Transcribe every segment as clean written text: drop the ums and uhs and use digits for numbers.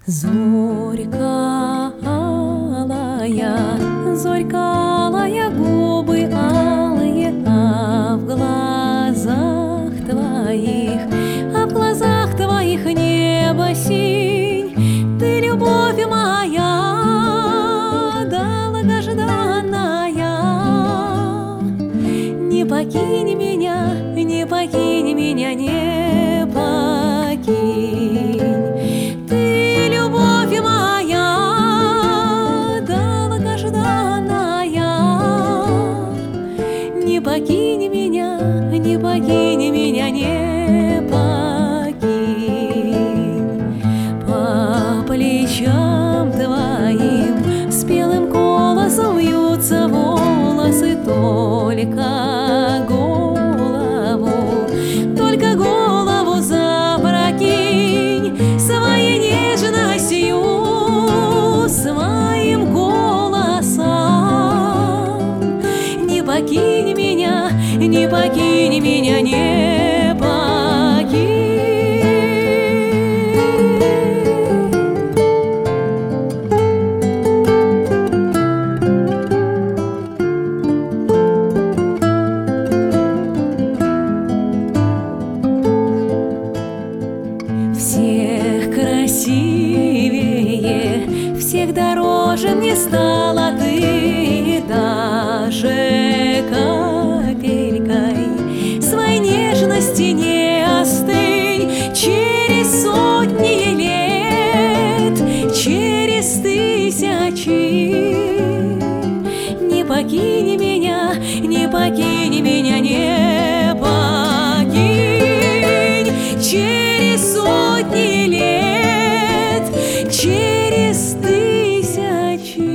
Зорька алая, губы алые, а в глазах твоих небо синь. Ты любовь моя, долгожданная. Не покинь меня, не покинь меня, не покинь. Ты любовь моя, долгожданная. Не покинь меня, не покинь меня, не покинь. По плечам твоим спелым колосом вьются волосы, только голову запрокинь своей нежностью, своим голосом. Не покинь меня, не покинь меня, не покинь. Всех красивее, всех дороже мне стала ты, даже капелькой своей нежности не остынь. Через сотни лет, через тысячи, не покинь меня, не покинь меня, не покинь. Через сотни лет, через тысячи.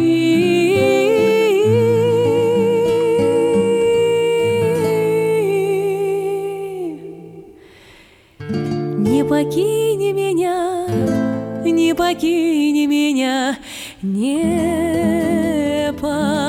Не покинь меня, не покинь меня, не покинь.